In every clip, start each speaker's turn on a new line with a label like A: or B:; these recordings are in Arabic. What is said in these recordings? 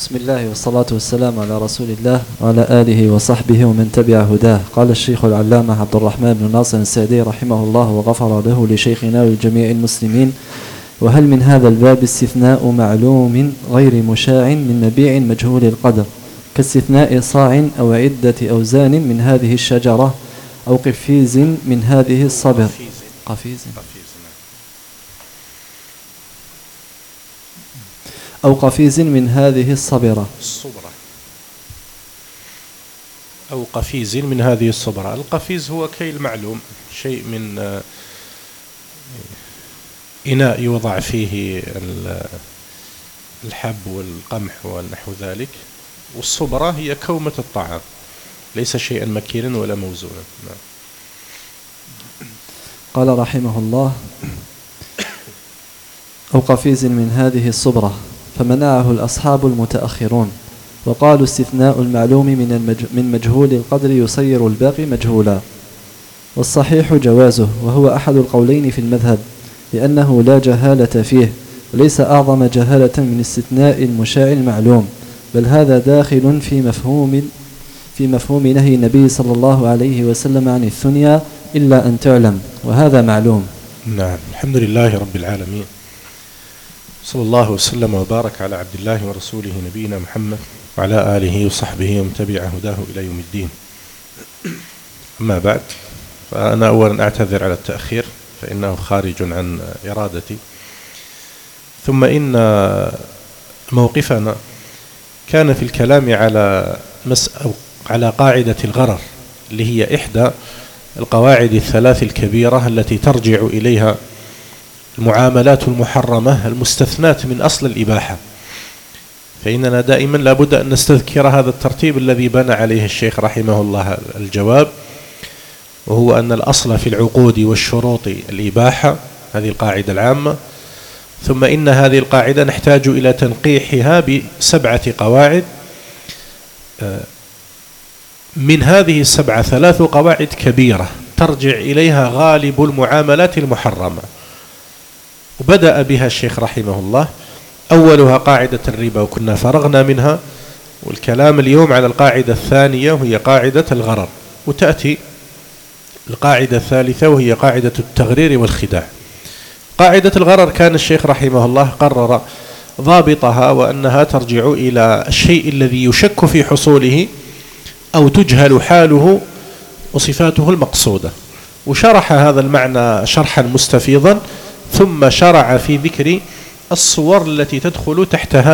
A: بسم الله والصلاة والسلام على رسول الله وعلى آله وصحبه ومن تبع هداه. قال الشيخ العلامة عبد الرحمن بن ناصر السعدي رحمه الله وغفر له لشيخنا ولجميع المسلمين: وهل من هذا الباب استثناء معلوم غير مشاع من مبيع مجهول القدر، كاستثناء صاع أو عدة أوزان من هذه الشجرة، أو قفيز من هذه الصبر؟ أو قفيز من هذه الصبرة.
B: أو قفيز من هذه الصبرة. القفيز هو كيل معلوم، شيء من إناء يوضع فيه الحب والقمح ونحو ذلك، والصبرة هي كومة الطعام، ليس شيئا مكيلا ولا موزونا.
A: قال رحمه الله: أو قفيز من هذه الصبرة، فمنعه الأصحاب المتأخرون، وقالوا استثناء المعلوم من مجهول القدر يصير الباقي مجهولا، والصحيح جوازه، وهو أحد القولين في المذهب، لأنه لا جهالة فيه، وليس أعظم جهالة من استثناء المشاع المعلوم، بل هذا داخل في مفهوم نهي النبي صلى الله عليه وسلم عن الثنيا إلا أن تعلم، وهذا معلوم.
B: نعم، الحمد لله رب العالمين، صلى الله وسلم وبارك على عبد الله ورسوله نبينا محمد وعلى آله وصحبه ومن تبع هداه إلى يوم الدين. أما بعد، فأنا أولا أعتذر على التأخير، فإنه خارج عن إرادتي. ثم إن موقفنا كان في الكلام على قاعدة الغرر، اللي هي إحدى القواعد الثلاث الكبيرة التي ترجع إليها المعاملات المحرمة المستثنات من أصل الإباحة. فإننا دائما لابد أن نستذكر هذا الترتيب الذي بنى عليه الشيخ رحمه الله الجواب، وهو أن الأصل في العقود والشروط الإباحة، هذه القاعدة العامة. ثم إن هذه القاعدة نحتاج إلى تنقيحها ب7 قواعد. من هذه ال7 3 قواعد كبيرة ترجع إليها غالب المعاملات المحرمة، وبدأ بها الشيخ رحمه الله. أولها قاعدة الربا، وكنا فرغنا منها، والكلام اليوم على القاعدة الثانية وهي قاعدة الغرر، وتأتي القاعدة الثالثة وهي قاعدة التغرير والخداع. قاعدة الغرر كان الشيخ رحمه الله قرر ضابطها، وأنها ترجع إلى الشيء الذي يشك في حصوله أو تجهل حاله وصفاته المقصودة، وشرح هذا المعنى شرحا مستفيضا، ثم شرع في ذكر الصور التي تدخل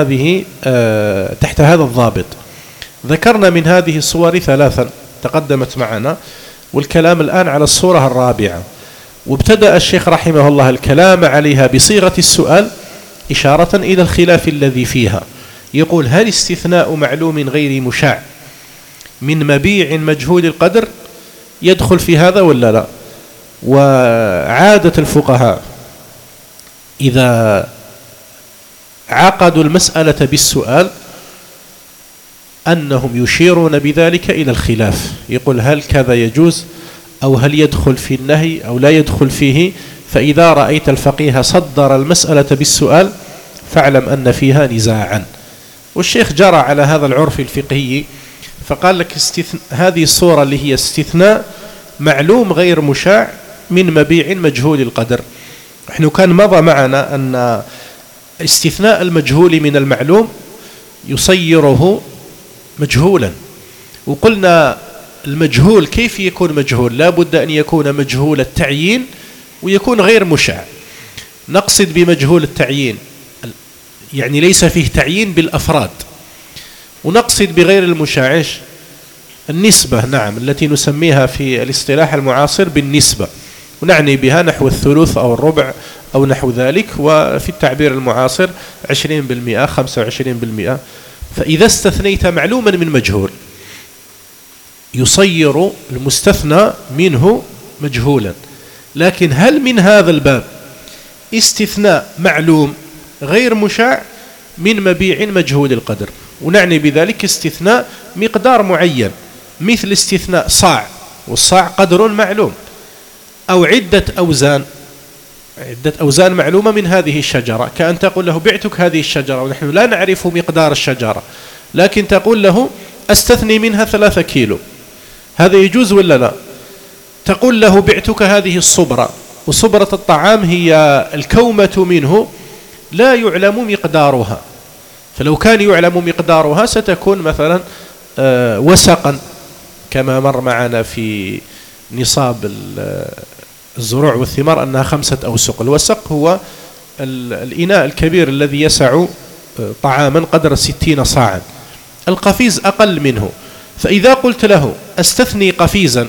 B: تحت هذا الضابط. ذكرنا من هذه الصور 3 تقدمت معنا، والكلام الآن على الصورة الرابعة، وابتدأ الشيخ رحمه الله الكلام عليها بصيغة السؤال إشارة إلى الخلاف الذي فيها. يقول: هل استثناء معلوم غير مشاع من مبيع مجهول القدر يدخل في هذا ولا لا؟ وعادة الفقهاء إذا عقدوا المسألة بالسؤال أنهم يشيرون بذلك إلى الخلاف، يقول: هل كذا يجوز، أو هل يدخل في النهي أو لا يدخل فيه؟ فإذا رأيت الفقيه صدر المسألة بالسؤال فاعلم أن فيها نزاعا. والشيخ جرى على هذا العرف الفقهي، فقال لك هذه الصورة اللي هي استثناء معلوم غير مشاع من مبيع مجهول القدر. نحن كان مضى معنا أن استثناء المجهول من المعلوم يصيره مجهولا، وقلنا المجهول كيف يكون مجهول؟ لا بد أن يكون مجهول التعيين ويكون غير مشاع. نقصد بمجهول التعيين يعني ليس فيه تعيين بالأفراد، ونقصد بغير المشاع النسبة، نعم، التي نسميها في الاصطلاح المعاصر بالنسبة، ونعني بها نحو الثلث أو الربع أو نحو ذلك، وفي التعبير المعاصر 20%، 25%. فإذا استثنيت معلوما من مجهول يصير المستثنى منه مجهولا. لكن هل من هذا الباب استثناء معلوم غير مشاع من مبيع مجهول القدر؟ ونعني بذلك استثناء مقدار معين، مثل استثناء صاع، والصاع قدر معلوم، أو عدة أوزان. عدة أوزان معلومة من هذه الشجرة، كأن تقول له بعتك هذه الشجرة ونحن لا نعرف مقدار الشجرة، لكن تقول له أستثني منها 3 كيلو، هذا يجوز ولا لا؟ تقول له بعتك هذه الصبرة، وصبرة الطعام هي الكومة منه لا يعلم مقدارها، فلو كان يعلم مقدارها ستكون مثلا وسقا كما مر معنا في نصاب الزروع والثمار أنها 5 أوسق. الوسق هو الإناء الكبير الذي يسع طعاما قدر 60 صاعا، القفيز أقل منه. فإذا قلت له أستثني قفيزا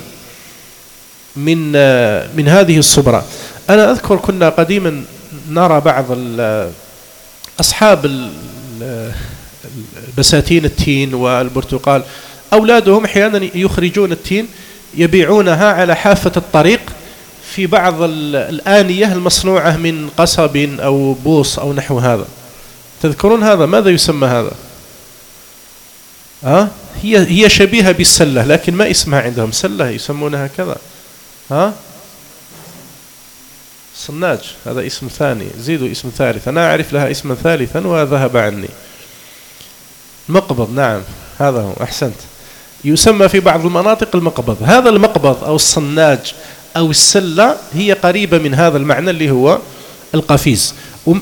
B: من هذه الصبرة، أنا أذكر كنا قديما نرى بعض أصحاب بساتين التين والبرتقال أولادهم أحيانا يخرجون التين يبيعونها على حافة الطريق في بعض الآنية المصنوعة من قصب أو بوص أو نحو هذا. تذكرون هذا؟ ماذا يسمى هذا؟ هي شبيهة بالسلة لكن ما اسمها عندهم سلة، يسمونها كذا. صناج، هذا اسم ثاني، زيدوا اسم ثالث، أنا أعرف لها اسما ثالثا وذهب عني. مقبض، نعم هذا هو، أحسنت، يسمى في بعض المناطق المقبض. هذا المقبض أو الصناج أو السلة هي قريبة من هذا المعنى اللي هو القفيز،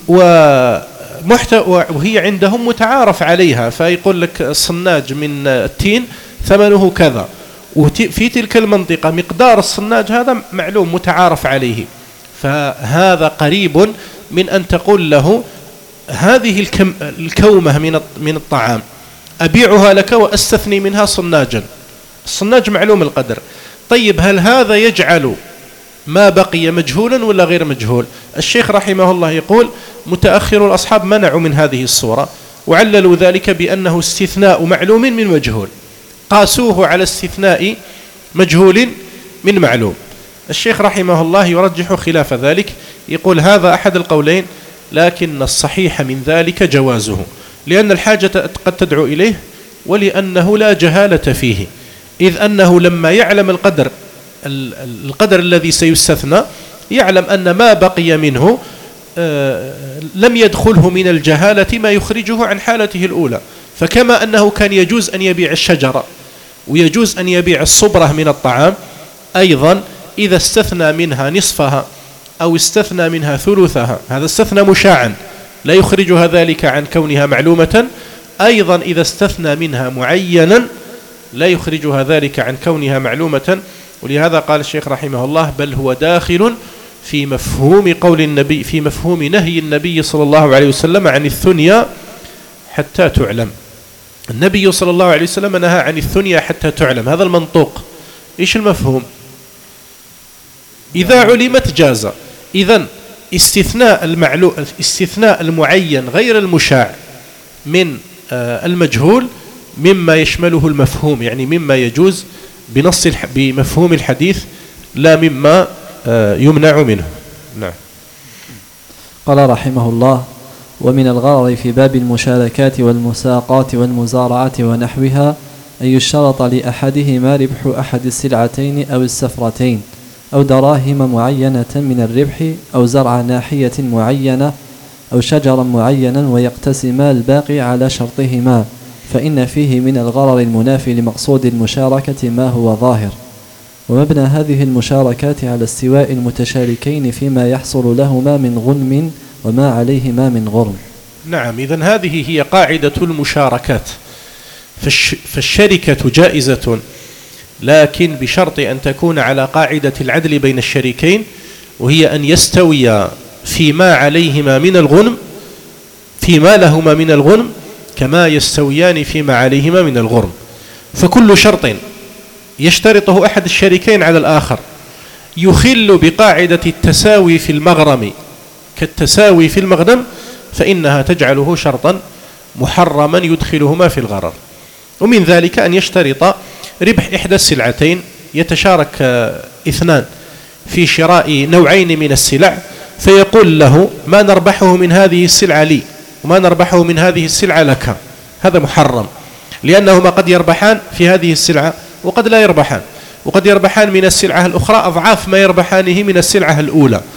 B: وهي عندهم متعارف عليها، فيقول لك الصناج من التين ثمنه كذا، وفي تلك المنطقة مقدار الصناج هذا معلوم متعارف عليه، فهذا قريب من أن تقول له هذه الكومة من الطعام أبيعها لك وأستثني منها صناجا. الصناج معلوم القدر. طيب هل هذا يجعل ما بقي مجهولا ولا غير مجهول؟ الشيخ رحمه الله يقول متأخر الأصحاب منعوا من هذه الصورة، وعللوا ذلك بأنه استثناء معلوم من مجهول، قاسوه على استثناء مجهول من معلوم. الشيخ رحمه الله يرجح خلاف ذلك، يقول هذا أحد القولين، لكن الصحيح من ذلك جوازه، لأن الحاجة قد تدعو إليه، ولأنه لا جهالة فيه، إذ أنه لما يعلم القدر الذي سيستثنى يعلم أن ما بقي منه لم يدخله من الجهالة ما يخرجه عن حالته الأولى. فكما أنه كان يجوز أن يبيع الشجرة ويجوز أن يبيع الصبرة من الطعام، أيضا إذا استثنى منها نصفها أو استثنى منها ثلثها، هذا استثنى مشاعا لا يخرجها ذلك عن كونها معلومة، أيضا إذا استثنى منها معينا لا يخرجها ذلك عن كونها معلومة. ولهذا قال الشيخ رحمه الله بل هو داخل في مفهوم قول النبي، في مفهوم نهي النبي صلى الله عليه وسلم عن الثنيا حتى تعلم. النبي صلى الله عليه وسلم نهى عن الثنيا حتى تعلم، هذا المنطوق. إيش المفهوم؟ إذا علمت جاز. إذن استثناء المعين غير المشاع من المجهول مما يشمله المفهوم، يعني مما يجوز بمفهوم الحديث لا مما يمنع منه. نعم.
A: قال رحمه الله ومن الغرر في باب المشاركات والمساقات والمزارعة ونحوها أن يشترط لأحدهما ربح أحد السلعتين أو السفرتين أو دراهم معينة من الربح أو زرع ناحية معينة أو شجرا معينا ويقتسما الباقي على شرطهما، فإن فيه من الغرر المنافي لمقصود المشاركة ما هو ظاهر. ومبنى هذه المشاركات على استواء المتشاركين فيما يحصل لهما من غنم وما عليهما من غرم.
B: نعم، إذن هذه هي قاعدة المشاركات. فالشركة جائزة، لكن بشرط أن تكون على قاعدة العدل بين الشريكين، وهي أن يستويا فيما عليهما من الغنم، فيما لهما من الغنم كما يستويان فيما عليهما من الغرم. فكل شرط يشترطه أحد الشريكين على الآخر يخل بقاعدة التساوي في المغرم كالتساوي في المغنم، فإنها تجعله شرطا محرما يدخلهما في الغرر. ومن ذلك أن يشترط ربح إحدى السلعتين، يتشارك اثنان في شراء نوعين من السلع، فيقول له ما نربحه من هذه السلعة لي وما نربحه من هذه السلعة لك، هذا محرم، لأنهما قد يربحان في هذه السلعة وقد لا يربحان، وقد يربحان من السلعة الأخرى أضعاف ما يربحانه من السلعة الأولى.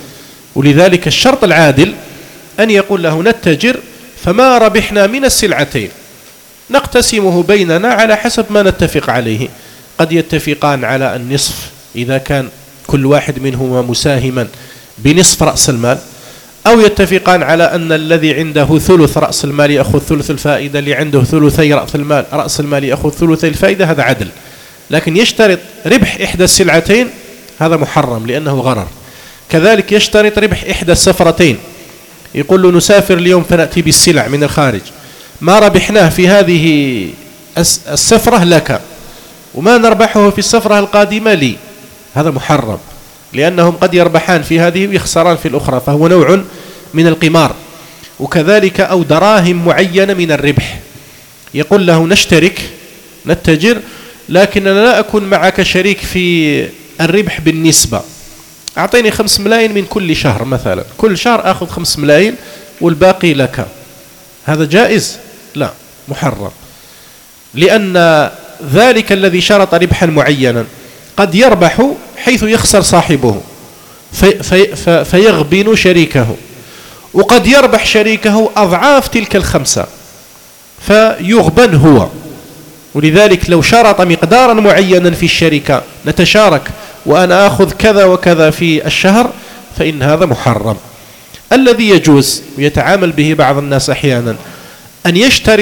B: ولذلك الشرط العادل أن يقول له نتجر، فما ربحنا من السلعتين نقتسمه بيننا على حسب ما نتفق عليه. قد يتفقان على النصف إذا كان كل واحد منهما مساهما بنصف رأس المال، أو يتفقان على أن الذي عنده ثلث رأس المال يأخذ ثلث الفائدة، اللي عنده ثلثي رأس المال يأخذ ثلثي الفائدة، هذا عدل. لكن يشترط ربح إحدى السلعتين هذا محرم لأنه غرر. كذلك يشترط ربح إحدى السفرتين، يقول له نسافر اليوم فنأتي بالسلع من الخارج، ما ربحناه في هذه السفرة لك وما نربحه في السفرة القادمة لي، هذا محرم، لأنهم قد يربحان في هذه ويخسران في الأخرى، فهو نوع من القمار. وكذلك أو دراهم معينة من الربح، يقول له نشترك نتجر، لكن أنا لا أكون معك شريك في الربح بالنسبة، أعطيني 5 ملايين من كل شهر مثلا، كل شهر أخذ 5 ملايين والباقي لك، هذا جائز؟ لا، محرم. لأن ذلك الذي شرط ربحا معينا قد يربح حيث يخسر صاحبه فيغبن شريكه، وقد يربح شريكه أضعاف تلك ال5 فيغبن هو. ولذلك لو شرط مقدارا معينا في الشركة نتشارك وأنا أخذ كذا وكذا في الشهر، فإن هذا محرم. الذي يجوز ويتعامل به بعض الناس أحيانا أن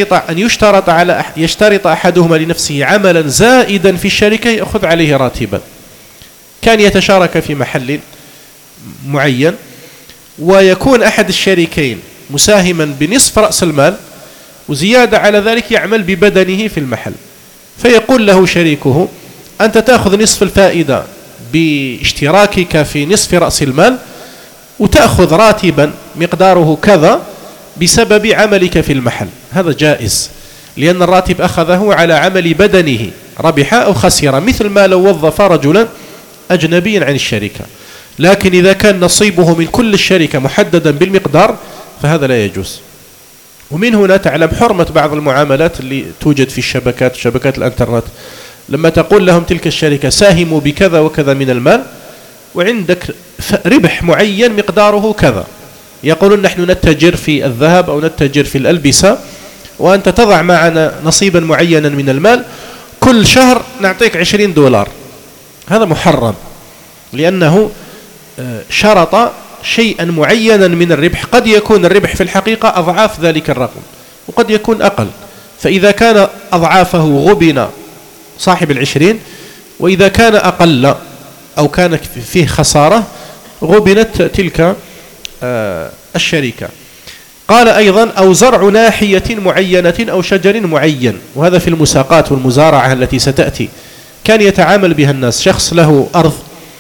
B: يشترط أحدهما لنفسه عملا زائدا في الشركة يأخذ عليه راتبا. كان يتشارك في محل معين ويكون أحد الشريكين مساهما بنصف رأس المال، وزيادة على ذلك يعمل ببدنه في المحل، فيقول له شريكه أنت تأخذ نصف الفائدة باشتراكك في نصف رأس المال، وتأخذ راتبا مقداره كذا بسبب عملك في المحل. هذا جائز، لأن الراتب أخذه على عمل بدنه، ربح أو خسر، مثل ما لو وظف رجلا أجنبيا عن الشركة. لكن إذا كان نصيبه من كل الشركة محددا بالمقدار فهذا لا يجوز. ومن هنا تعلم حرمة بعض المعاملات اللي توجد في شبكات الانترنت، لما تقول لهم تلك الشركة ساهموا بكذا وكذا من المال وعندك ربح معين مقداره كذا، يقولون نحن نتجر في الذهب أو نتجر في الألبسة وأنت تضع معنا نصيبا معينا من المال، كل شهر نعطيك $20. هذا محرم، لأنه شرط شيئا معينا من الربح، قد يكون الربح في الحقيقة أضعاف ذلك الرقم وقد يكون أقل، فإذا كان أضعافه غبن صاحب 20، وإذا كان أقل أو كان فيه خسارة غبنت تلك الشركة. قال أيضا أو زرع ناحية معينة أو شجر معين، وهذا في المساقات والمزارعة التي ستأتي كان يتعامل بها الناس. شخص له أرض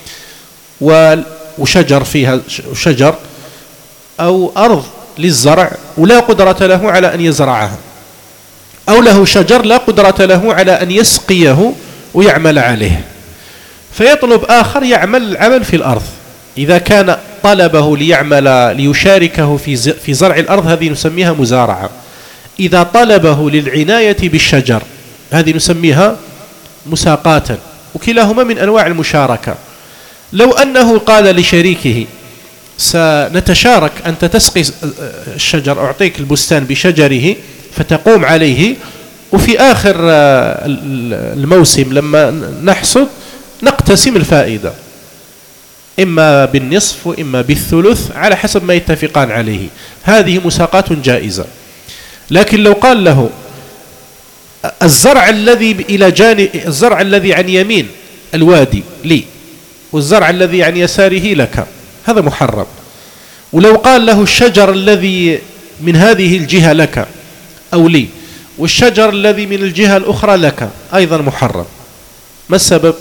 B: وشجر فيها شجر أو أرض للزرع ولا قدرة له على أن يزرعها، أو له شجر لا قدرة له على أن يسقيه ويعمل عليه، فيطلب آخر يعمل العمل في الأرض. إذا كان طلبه ليشاركه في زرع الأرض هذه نسميها مزارعة. إذا طلبه للعناية بالشجر هذه نسميها مساقاتا، وكلاهما من أنواع المشاركة. لو أنه قال لشريكه سنتشارك أنت تسقي الشجر، أعطيك البستان بشجره فتقوم عليه، وفي آخر الموسم لما نحصد نقتسم الفائدة إما بالنصف وإما بالثلث على حسب ما يتفقان عليه، هذه مساقات جائزة. لكن لو قال له الزرع الذي إلى جانب، الزرع الذي عن يمين الوادي لي والزرع الذي عن يساره لك، هذا محرم. ولو قال له الشجر الذي من هذه الجهة لك أو لي والشجر الذي من الجهة الأخرى لك، أيضا محرم. ما السبب؟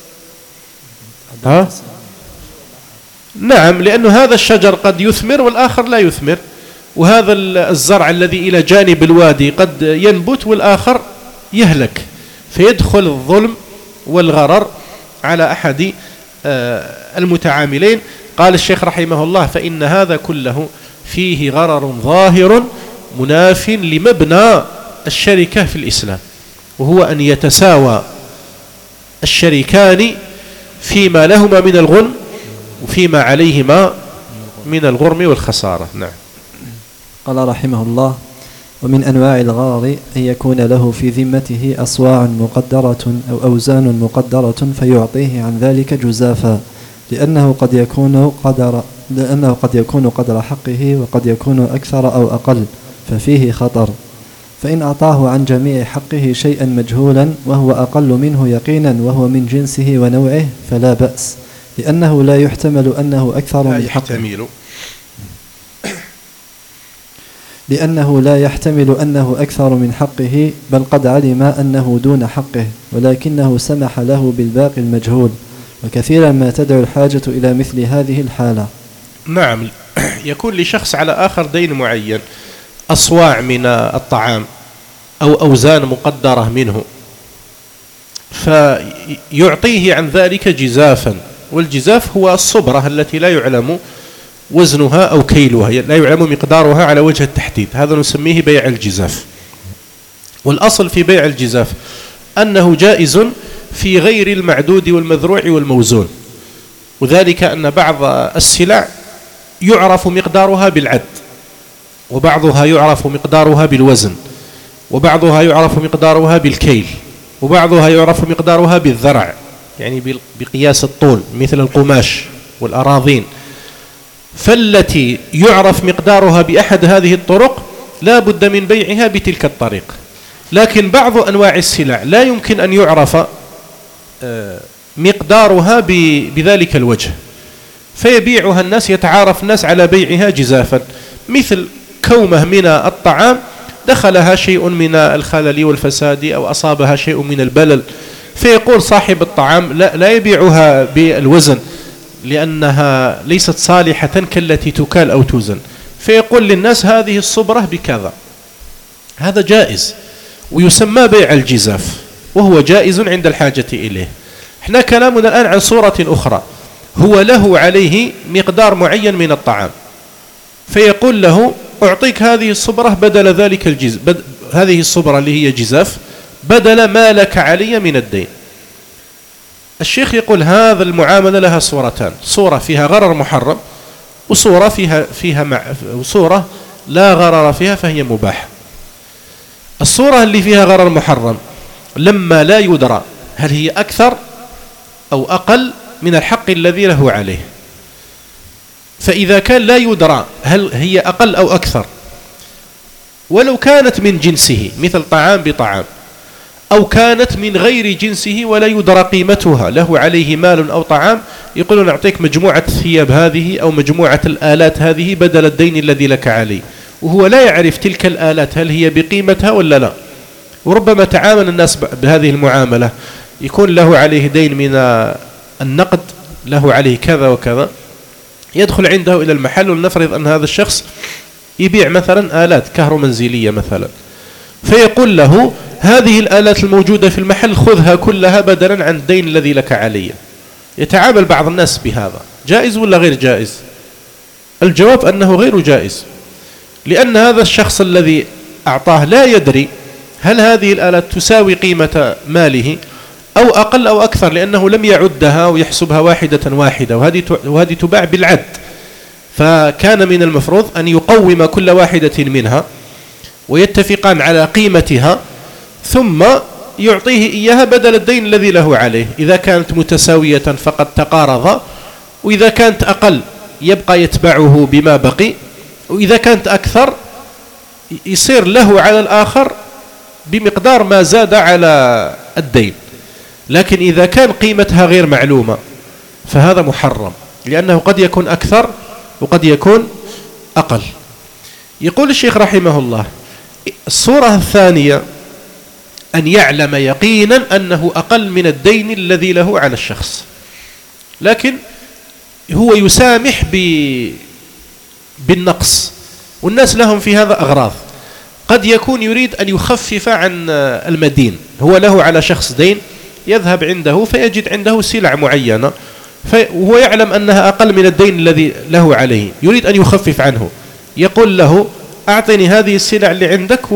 B: نعم، لأن هذا الشجر قد يثمر والآخر لا يثمر، وهذا الزرع الذي إلى جانب الوادي قد ينبت والآخر يهلك، فيدخل الظلم والغرر على أحد المتعاملين. قال الشيخ رحمه الله فإن هذا كله فيه غرر ظاهر مناف لمبنى الشركة في الإسلام، وهو أن يتساوى الشريكان فيما لهما من الغنم وفيما عليهما من الغرم والخسارة. نعم.
A: قال رحمه الله: ومن أنواع الغرر أن يكون له في ذمته أصواع مقدرة أو أوزان مقدرة فيعطيه عن ذلك جزافا، لأنه قد يكون قدر حقه وقد يكون أكثر أو أقل، ففيه خطر. فإن أعطاه عن جميع حقه شيئا مجهولا وهو أقل منه يقينا وهو من جنسه ونوعه فلا بأس، لأنه لا يحتمل أنه أكثر من حقه، لأنه لا يحتمل أنه أكثر من حقه، بل قد علم أنه دون حقه ولكنه سمح له بالباقي المجهول، وكثيرا ما تدعو الحاجة إلى مثل هذه الحالة.
B: نعم، يكون لشخص على آخر دين معين، أصواع من الطعام أو أوزان مقدرة منه، فيعطيه عن ذلك جزافا، والجزاف هو الصبرة التي لا يعلم وزنها أو كيلها، لا يعلم مقدارها على وجه التحديد، هذا نسميه بيع الجزاف. والأصل في بيع الجزاف أنه جائز في غير المعدود والمذروع والموزون، وذلك أن بعض السلع يعرف مقدارها بالعد، وبعضها يعرف مقدارها بالوزن، وبعضها يعرف مقدارها بالكيل، وبعضها يعرف مقدارها بالذرع، يعني بقياس الطول مثل القماش والأراضين. فالتي يعرف مقدارها بأحد هذه الطرق لا بد من بيعها بتلك الطريق. لكن بعض أنواع السلع لا يمكن أن يعرف مقدارها بذلك الوجه، فيبيعها الناس، يتعارف الناس على بيعها جزافا، مثل كومة من الطعام دخلها شيء من الخلل والفساد أو أصابها شيء من البلل، فيقول صاحب الطعام لا يبيعها بالوزن لأنها ليست صالحة كالتي تكال أو توزن، فيقول للناس هذه الصبرة بكذا. هذا جائز ويسمى بيع الجزاف، وهو جائز عند الحاجة إليه. احنا كلامنا الآن عن صورة أخرى، هو له عليه مقدار معين من الطعام، فيقول له أعطيك هذه الصبرة بدل ذلك هذه الصبرة اللي هي جزاف بدل ما لك علي من الدين. الشيخ يقول هذا المعاملة لها صورتان، صورة فيها غرر محرم، وصورة وصورة لا غرر فيها فهي مباح. الصورة اللي فيها غرر محرم لما لا يدرى هل هي أكثر أو أقل من الحق الذي له عليه، فإذا كان لا يدرى هل هي أقل أو أكثر، ولو كانت من جنسه مثل طعام بطعام، أو كانت من غير جنسه ولا يدرى قيمتها، له عليه مال أو طعام، يقولون أعطيك مجموعة الثياب هذه أو مجموعة الآلات هذه بدل الدين الذي لك عليه، وهو لا يعرف تلك الآلات هل هي بقيمتها ولا لا. وربما تعامل الناس بهذه المعاملة، يكون له عليه دين من النقد، له عليه كذا وكذا، يدخل عنده إلى المحل، ولنفرض أن هذا الشخص يبيع مثلا آلات كهرومنزلية مثلا، فيقول له هذه الآلات الموجودة في المحل خذها كلها بدلا عن الدين الذي لك علي. يتعامل بعض الناس بهذا، جائز ولا غير جائز؟ الجواب أنه غير جائز، لأن هذا الشخص الذي أعطاه لا يدري هل هذه الآلات تساوي قيمة ماله أو أقل أو أكثر، لأنه لم يعدها ويحسبها واحدة واحدة، وهذه تباع بالعد، فكان من المفروض أن يقوم كل واحدة منها ويتفقان على قيمتها، ثم يعطيه إياها بدل الدين الذي له عليه. إذا كانت متساوية فقد تقارض، وإذا كانت أقل يبقى يتبعه بما بقي، وإذا كانت أكثر يصير له على الآخر بمقدار ما زاد على الدين. لكن إذا كان قيمتها غير معلومة فهذا محرم، لأنه قد يكون أكثر وقد يكون أقل. يقول الشيخ رحمه الله: الصورة الثانية أن يعلم يقينا أنه أقل من الدين الذي له على الشخص، لكن هو يسامح بالنقص، والناس لهم في هذا أغراض. قد يكون يريد أن يخفف عن المدين، هو له على شخص دين، يذهب عنده فيجد عنده سلع معينة وهو يعلم أنها أقل من الدين الذي له عليه، يريد أن يخفف عنه، يقول له أعطني هذه السلع اللي عندك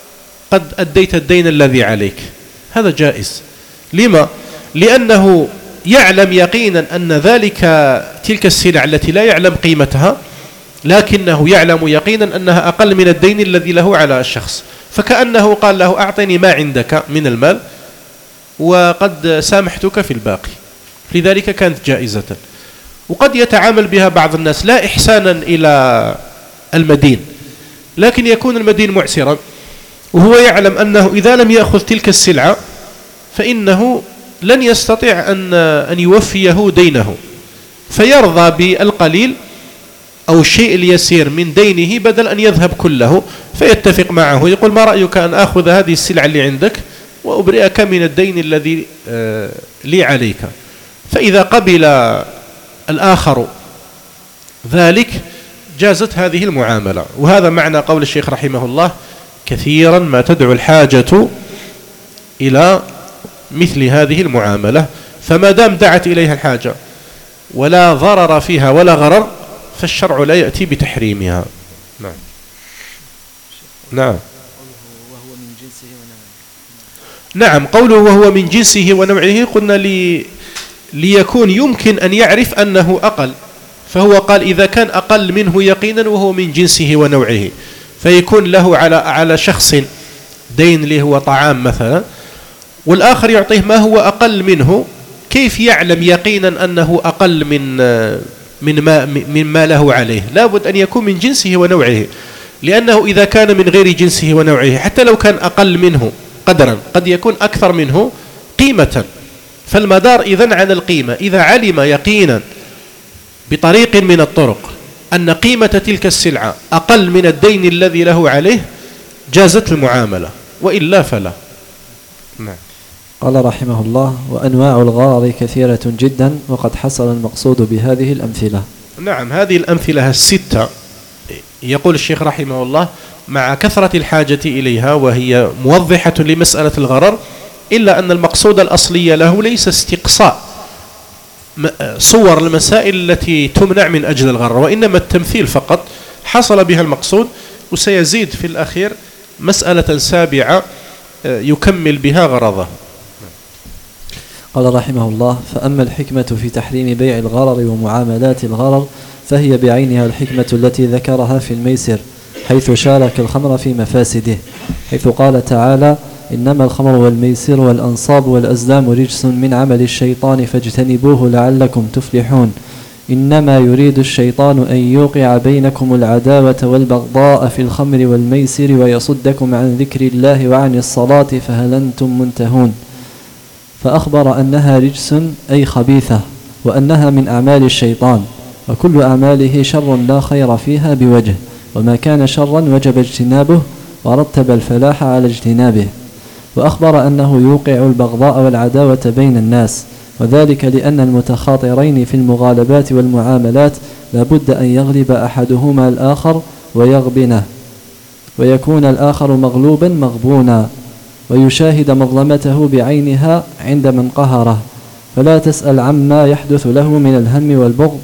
B: وقد أديت الدين الذي عليك. هذا جائز. لما؟ لأنه يعلم يقينا أن تلك السلع التي لا يعلم قيمتها، لكنه يعلم يقينا أنها أقل من الدين الذي له على الشخص، فكأنه قال له أعطني ما عندك من المال وقد سامحتك في الباقي، لذلك كانت جائزة. وقد يتعامل بها بعض الناس لا إحسانا إلى المدين، لكن يكون المدين معسرا وهو يعلم أنه إذا لم يأخذ تلك السلعة فإنه لن يستطيع أن يوفيه دينه، فيرضى بالقليل أو الشيء اليسير من دينه بدل أن يذهب كله، فيتفق معه يقول ما رأيك أن أخذ هذه السلعة اللي عندك وأبرئك من الدين الذي لي عليك. فإذا قبل الآخر ذلك جازت هذه المعاملة. وهذا معنى قول الشيخ رحمه الله: كثيرا ما تدعو الحاجة إلى مثل هذه المعاملة، فما دام دعت إليها الحاجة ولا ضرر فيها ولا غرر فالشرع لا يأتي بتحريمها. نعم. نعم. نعم، قوله وهو من جنسه ونوعه قلنا ليكون يمكن أن يعرف أنه أقل، فهو قال إذا كان أقل منه يقينا وهو من جنسه ونوعه، فيكون له على شخص دين اللي هو طعام مثلا، والآخر يعطيه ما هو أقل منه، كيف يعلم يقينا أنه أقل من ما له عليه؟ لابد أن يكون من جنسه ونوعه، لأنه إذا كان من غير جنسه ونوعه حتى لو كان أقل منه قدرا قد يكون أكثر منه قيمة، فالمدار إذن على القيمة. إذا علم يقينا بطريق من الطرق أن قيمة تلك السلعة أقل من الدين الذي له عليه جازت المعاملة، وإلا فلا. نعم.
A: قال رحمه الله: وأنواع الغرر كثيرة جدا، وقد حصل المقصود بهذه الأمثلة.
B: نعم، هذه الأمثلة الستة يقول الشيخ رحمه الله مع كثرة الحاجة إليها وهي موضحة لمسألة الغرر، إلا أن المقصود الأصلي له ليس استقصاء صور المسائل التي تمنع من أجل الغرر، وإنما التمثيل فقط حصل بها المقصود. وسيزيد في الأخير مسألة سابعة يكمل بها غرضه.
A: قال رحمه الله: فأما الحكمة في تحريم بيع الغرر ومعاملات الغرر فهي بعينها الحكمة التي ذكرها في الميسر، حيث شارك الخمر في مفاسده، حيث قال تعالى: إنما الخمر والميسر والأنصاب والأزلام رجس من عمل الشيطان فاجتنبوه لعلكم تفلحون، إنما يريد الشيطان أن يوقع بينكم العداوة والبغضاء في الخمر والميسر ويصدكم عن ذكر الله وعن الصلاة فهل أنتم منتهون. فأخبر أنها رجس أي خبيثة، وأنها من أعمال الشيطان، وكل أعماله شر لا خير فيها بوجه، وما كان شرا وجب اجتنابه، ورتب الفلاح على اجتنابه. وأخبر أنه يوقع البغضاء والعداوة بين الناس، وذلك لأن المتخاطرين في المغالبات والمعاملات لابد أن يغلب أحدهما الآخر ويغبنه، ويكون الآخر مغلوبا مغبونا، ويشاهد مظلمته بعينها عند من قهره، فلا تسأل عما يحدث له من الهم والبغض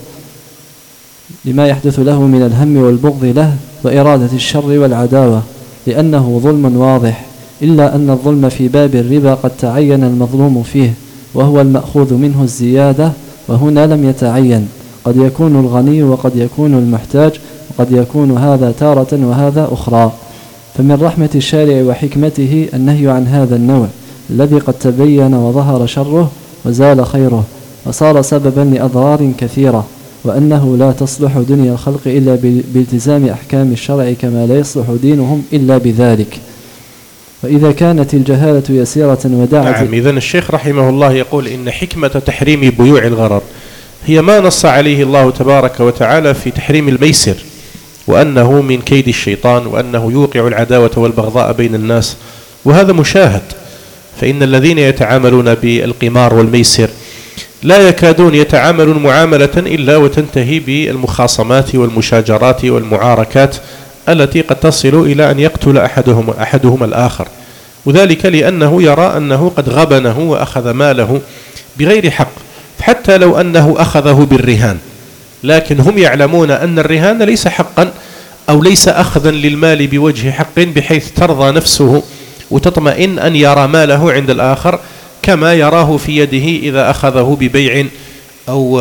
A: لما يحدث له من الهم والبغض له وإرادة الشر والعداوة، لأنه ظلم واضح، إلا أن الظلم في باب الربا قد تعين المظلوم فيه، وهو المأخوذ منه الزيادة، وهنا لم يتعين، قد يكون الغني وقد يكون المحتاج، وقد يكون هذا تارة وهذا أخرى. فمن رحمة الشارع وحكمته النهي عن هذا النوع الذي قد تبين وظهر شره وزال خيره، وصار سببا لأضرار كثيرة، وأنه لا تصلح دنيا الخلق إلا بالتزام أحكام الشرع، كما لا يصلح دينهم إلا بذلك. وإذا كانت الجهالة يسيرة ودعت.
B: نعم، إذن الشيخ رحمه الله يقول إن حكمة تحريم بيوع الغرر هي ما نص عليه الله تبارك وتعالى في تحريم الميسر، وأنه من كيد الشيطان، وأنه يوقع العداوة والبغضاء بين الناس، وهذا مشاهد. فإن الذين يتعاملون بالقمار والميسر لا يكادون يتعاملون معاملة إلا وتنتهي بالمخاصمات والمشاجرات والمعاركات التي قد تصل إلى أن يقتل أحدهما الآخر، وذلك لأنه يرى أنه قد غبنه وأخذ ماله بغير حق، حتى لو أنه أخذه بالرهان، لكن هم يعلمون أن الرهان ليس حقا أو ليس أخذا للمال بوجه حق بحيث ترضى نفسه وتطمئن أن يرى ماله عند الآخر كما يراه في يده إذا أخذه ببيع أو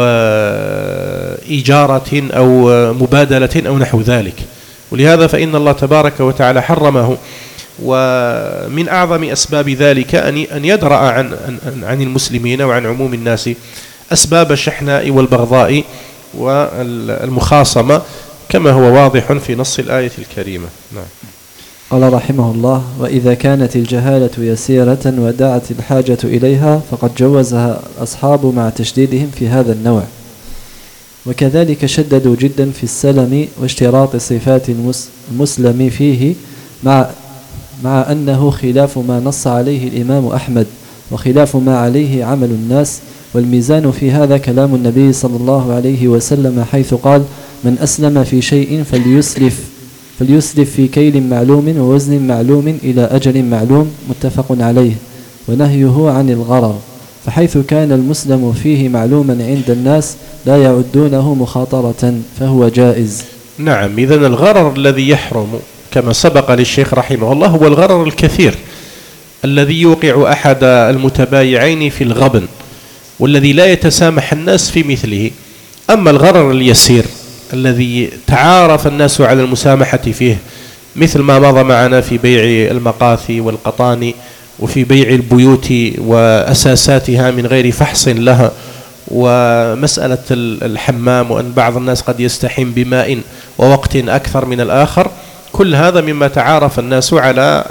B: إيجارة أو مبادلة أو نحو ذلك. ولهذا فإن الله تبارك وتعالى حرمه. ومن أعظم أسباب ذلك أن يدرأ عن المسلمين وعن عموم الناس أسباب الشحناء والبغضاء والمخاصمة كما هو واضح في نص الآية الكريمة. نعم.
A: قال رحمه الله: وإذا كانت الجهالة يسيرة ودعت الحاجة إليها فقد جوزها الأصحاب مع تشديدهم في هذا النوع. وكذلك شددوا جدا في السلم واشتراط صفات المسلم فيه مع أنه خلاف ما نص عليه الإمام أحمد وخلاف ما عليه عمل الناس. والميزان في هذا كلام النبي صلى الله عليه وسلم حيث قال: من أسلم في شيء فليسلف في كيل معلوم ووزن معلوم إلى أجل معلوم، متفق عليه. ونهيه عن الغرر، فحيث كان المسلم فيه معلوما عند الناس لا يعدونه مخاطرة فهو جائز.
B: نعم. إذن الغرر الذي يحرم كما سبق للشيخ رحمه الله هو الغرر الكثير الذي يوقع أحد المتبايعين في الغبن، والذي لا يتسامح الناس في مثله. أما الغرر اليسير الذي تعارف الناس على المسامحة فيه، مثل ما مضى معنا في بيع المقاثي والقطان، وفي بيع البيوت وأساساتها من غير فحص لها، ومسألة الحمام، وأن بعض الناس قد يستحم بماء ووقت أكثر من الآخر، كل هذا مما تعارف الناس على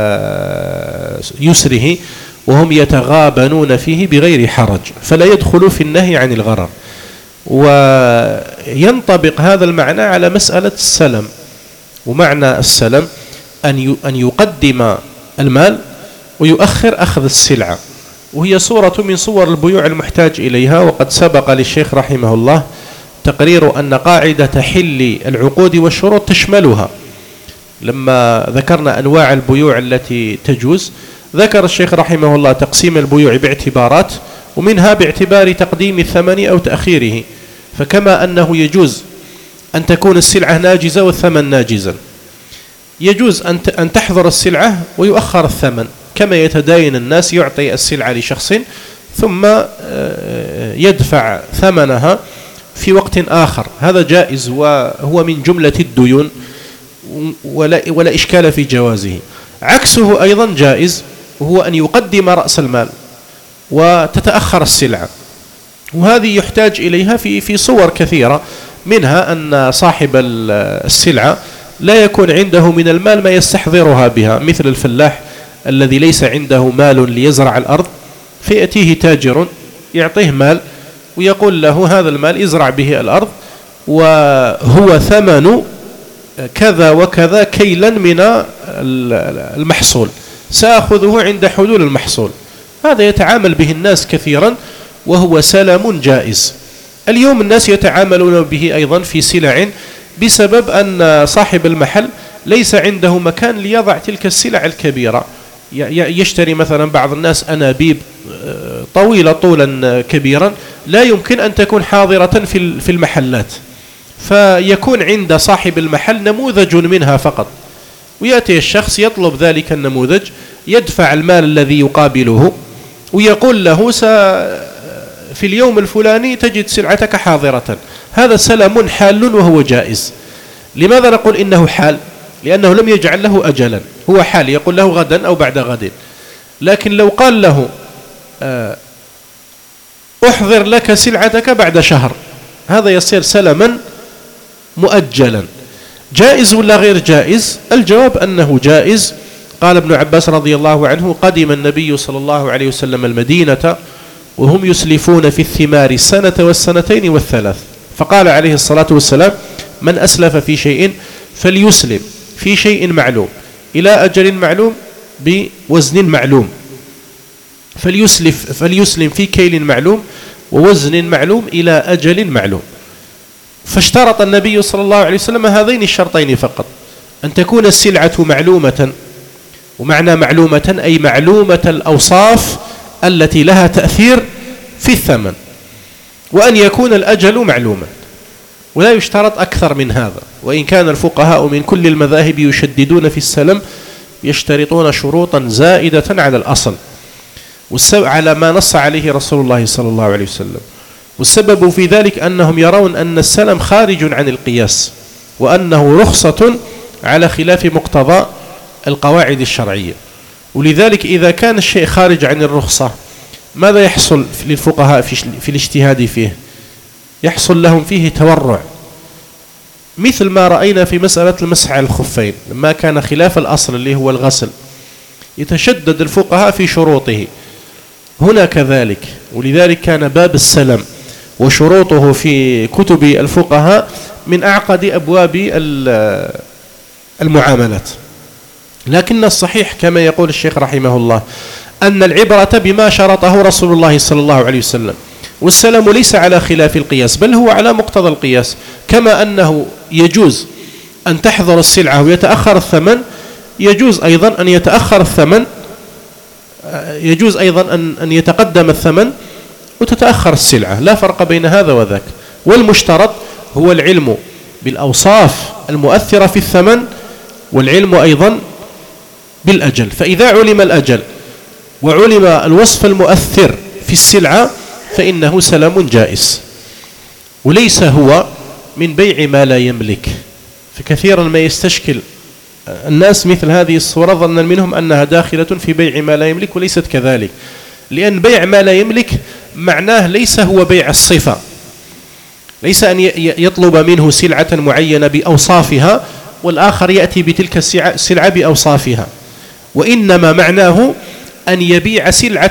B: يسره وهم يتغابنون فيه بغير حرج، فلا يدخل في النهي عن الغرر. وينطبق هذا المعنى على مسألة السلم. ومعنى السلم أن يقدم المال ويؤخر أخذ السلعة، وهي صورة من صور البيوع المحتاج إليها. وقد سبق للشيخ رحمه الله تقرير أن قاعدة حل العقود والشروط تشملها. لما ذكرنا أنواع البيوع التي تجوز، ذكر الشيخ رحمه الله تقسيم البيوع باعتبارات، ومنها باعتبار تقديم الثمن أو تأخيره. فكما أنه يجوز أن تكون السلعة ناجزة والثمن ناجزا، يجوز أن تحضر السلعة ويؤخر الثمن، كما يتداين الناس يعطي السلعة لشخص ثم يدفع ثمنها في وقت آخر، هذا جائز وهو من جملة الديون ولا إشكال في جوازه. عكسه أيضا جائز، وهو أن يقدم رأس المال وتتأخر السلعة، وهذه يحتاج إليها في صور كثيرة، منها أن صاحب السلعة لا يكون عنده من المال ما يستحضرها بها، مثل الفلاح الذي ليس عنده مال ليزرع الأرض، فيأتيه تاجر يعطيه مال ويقول له هذا المال ازرع به الأرض، وهو ثمن كذا وكذا كيلا من المحصول، سأخذه عند حلول المحصول. هذا يتعامل به الناس كثيرا وهو سلم جائز. اليوم الناس يتعاملون به أيضا في سلع بسبب أن صاحب المحل ليس عنده مكان ليضع تلك السلع الكبيرة. يشتري مثلا بعض الناس أنابيب طويلة طولا كبيرا لا يمكن أن تكون حاضرة في المحلات، فيكون عند صاحب المحل نموذج منها فقط، ويأتي الشخص يطلب ذلك النموذج، يدفع المال الذي يقابله ويقول له في اليوم الفلاني تجد سلعتك حاضرة. هذا سلم حال وهو جائز. لماذا نقول إنه حال؟ لأنه لم يجعل له أجلا، هو حال، يقول له غدا أو بعد غد. لكن لو قال له أحضر لك سلعتك بعد شهر، هذا يصير سلما مؤجلا. جائز ولا غير جائز؟ الجواب أنه جائز. قال ابن عباس رضي الله عنه: قدم النبي صلى الله عليه وسلم المدينة وهم يسلفون في الثمار السنة والسنتين والثلاث، فقال عليه الصلاة والسلام: من أسلف في شيء فليسلم في شيء معلوم إلى أجل معلوم بوزن معلوم، فليسلم في كيل معلوم ووزن معلوم إلى أجل معلوم. فاشترط النبي صلى الله عليه وسلم هذين الشرطين فقط: أن تكون السلعة معلومة، ومعنى معلومة أي معلومة الأوصاف التي لها تأثير في الثمن، وأن يكون الأجل معلوما، ولا يشترط أكثر من هذا. وإن كان الفقهاء من كل المذاهب يشددون في السلم، يشترطون شروطا زائدة على الأصل. على ما نص عليه رسول الله صلى الله عليه وسلم. والسبب في ذلك أنهم يرون أن السلم خارج عن القياس، وأنه رخصة على خلاف مقتضى القواعد الشرعية. ولذلك إذا كان الشيء خارج عن الرخصة ماذا يحصل للفقهاء في الاجتهاد فيه؟ يحصل لهم فيه تورع، مثل ما رأينا في مسألة المسح على الخفين لما كان خلاف الأصل اللي هو الغسل، يتشدد الفقهاء في شروطه. هنا كذلك، ولذلك كان باب السلم وشروطه في كتب الفقهاء من أعقد أبواب المعاملات. لكن الصحيح كما يقول الشيخ رحمه الله أن العبرة بما شرطه رسول الله صلى الله عليه وسلم، والسلم ليس على خلاف القياس بل هو على مقتضى القياس. كما أنه يجوز أن تحضر السلعة ويتأخر الثمن، يجوز أيضا أن يتأخر الثمن، يجوز أيضا أن يتقدم الثمن وتتأخر السلعة، لا فرق بين هذا وذاك. والمشترط هو العلم بالأوصاف المؤثرة في الثمن، والعلم أيضا بالأجل. فإذا علم الأجل وعلم الوصف المؤثر في السلعة فإنه سلم جائز، وليس هو من بيع ما لا يملك. فكثيرا ما يستشكل الناس مثل هذه الصورة ظنا منهم أنها داخلة في بيع ما لا يملك، وليست كذلك. لأن بيع ما لا يملك معناه ليس هو بيع الصفة، ليس أن يطلب منه سلعة معينة بأوصافها والآخر يأتي بتلك السلعة بأوصافها، وإنما معناه أن يبيع سلعة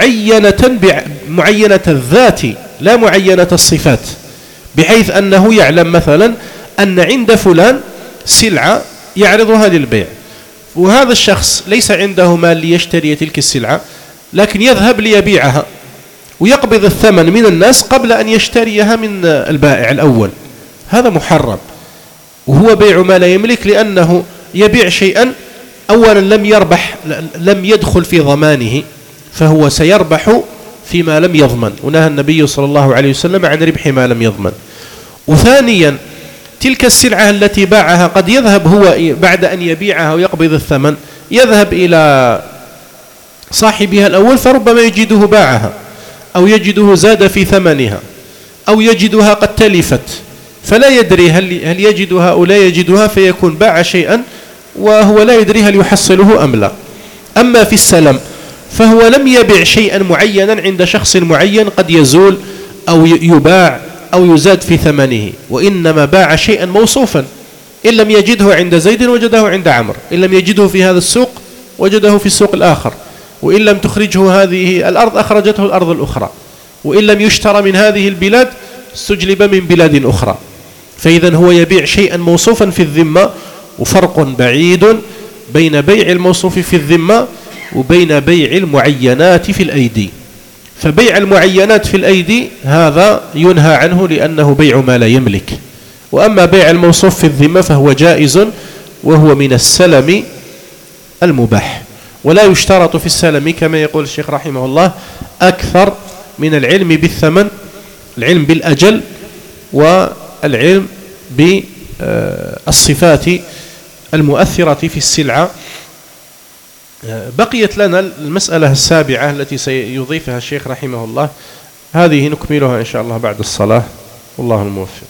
B: معينة الذات لا معينة الصفات، بحيث أنه يعلم مثلا أن عند فلان سلعة يعرضها للبيع، وهذا الشخص ليس عنده مال ليشتري تلك السلعة، لكن يذهب ليبيعها ويقبض الثمن من الناس قبل أن يشتريها من البائع الأول. هذا محرم، وهو بيع ما لا يملك، لأنه يبيع شيئا أولا لم يدخل في ضمانه، فهو سيربح فيما لم يضمن، ونهى النبي صلى الله عليه وسلم عن ربح ما لم يضمن. وثانيا تلك السلعة التي باعها قد يذهب هو بعد أن يبيعها ويقبض الثمن، يذهب إلى صاحبها الأول فربما يجده باعها، أو يجده زاد في ثمنها، أو يجدها قد تلفت، فلا يدري هل يجدها أو لا يجدها، فيكون باع شيئا وهو لا يدري هل يحصله أم لا. أما في السلم فهو لم يبيع شيئا معينا عند شخص معين قد يزول أو يباع أو يزاد في ثمنه، وإنما باع شيئا موصوفا، إن لم يجده عند زيد وجده عند عمرو، إن لم يجده في هذا السوق وجده في السوق الآخر، وإن لم تخرجه هذه الأرض أخرجته الأرض الأخرى، وإن لم يشترى من هذه البلاد استجلب من بلاد أخرى. فإذا هو يبيع شيئا موصوفا في الذمة، وفرق بعيد بين بيع الموصوف في الذمة وبين بيع المعينات في الأيدي. فبيع المعينات في الأيدي هذا ينهى عنه لأنه بيع ما لا يملك، وأما بيع الموصوف في الذمة فهو جائز، وهو من السلم المباح. ولا يشترط في السلم كما يقول الشيخ رحمه الله أكثر من العلم بالثمن، العلم بالأجل والعلم بالصفات المؤثرة في السلعة. بقيت لنا المسألة السابعة التي سيضيفها الشيخ رحمه الله، هذه نكملها إن شاء الله بعد الصلاة، والله الموفق.